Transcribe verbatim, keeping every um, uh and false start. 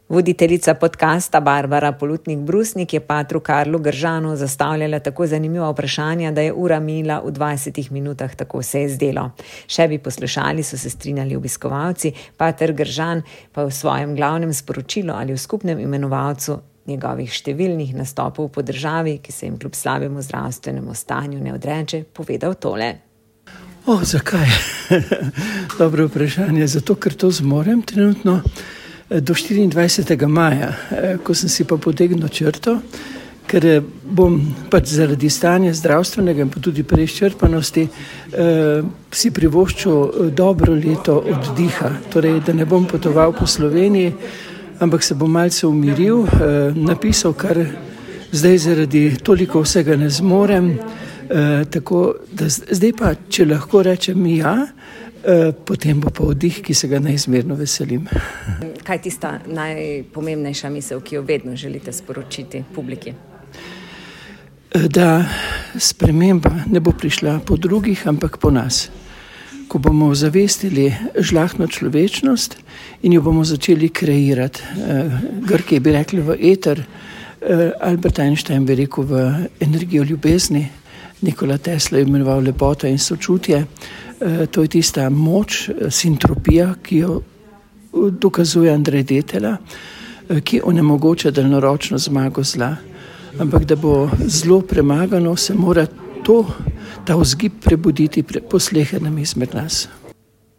Voditeljica podcasta Barbara Polutnik-Brusnik je patru Karlu Gržanu zastavljala tako zanimiva vprašanja, da je ura minila v dvajsetih minutah, tako se je zdelo. Še bi poslušali, so se strinjali obiskovalci, pater Gržan pa v svojem glavnem sporočilu ali v skupnem imenovalcu njegovih številnih nastopov po državi, ki se jim kljub slabemu zdravstvenemu stanju ne odreče, povedal tole. O, zakaj? Dobro vprašanje. Zato, ker to zmorem trenutno do štiriindvajsetega maja, ko sem si pa potegnil črto, ker bom pač zaradi stanja zdravstvenega in pa tudi preizčrpanosti eh, si privoščil dobro leto oddiha. Torej, da ne bom potoval po Sloveniji, ampak se bom malce umiril, eh, napisal, kar zdaj zaradi toliko vsega ne zmorem. Eh, tako, da zdaj pa, če lahko rečem ja, eh, potem bo pa oddih, ki se ga neizmerno veselim. Kaj tista najpomembnejša misel, ki jo vedno želite sporočiti publiki? Da sprememba ne bo prišla po drugih, ampak po nas. Ko bomo zavestili žlahtno človečnost in jo bomo začeli kreirati. Grki bi rekli v eter, Albert Einstein bi rekel v energijo ljubezni, Nikola Tesla je imenoval lepota in sočutje. To je tista moč, sintropija, ki jo dokazuje Andrej Detela, ki onemogoča daljnoročno zmago zla. Ampak da bo zlo premagano, se mora to, ta vzgib prebuditi po slehernem izmed nas.